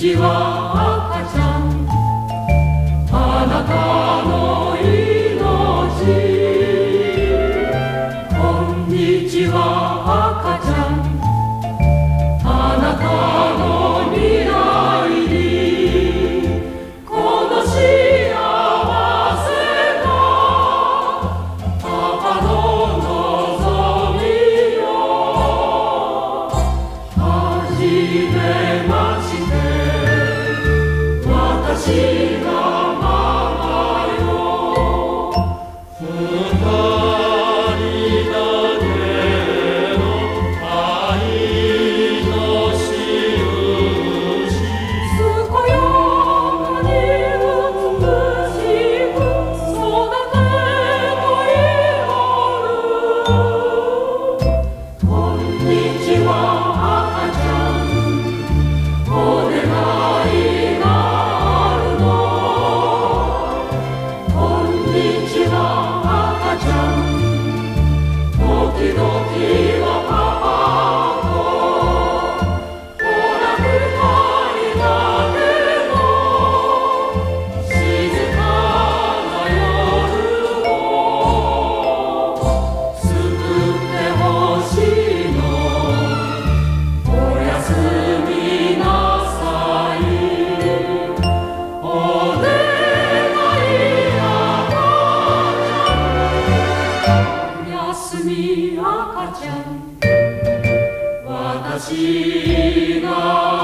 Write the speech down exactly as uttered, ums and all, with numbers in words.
ちは赤ちゃん、あなたの命。こんにちは赤ちゃん、あなたの未来にこの幸せがパパの望みよ。はじめまして私がママよ。二人だけの愛のしるし、健やかに美しく育てといおる。こんにちは赤ちゃん、お願いがあるの。こんにちは赤ちゃん、時々はパパとほら二人だけの静かな夜を救ってほしいの。おやすみなさい。お願い赤ちゃん、おやすみ赤ちゃん、私が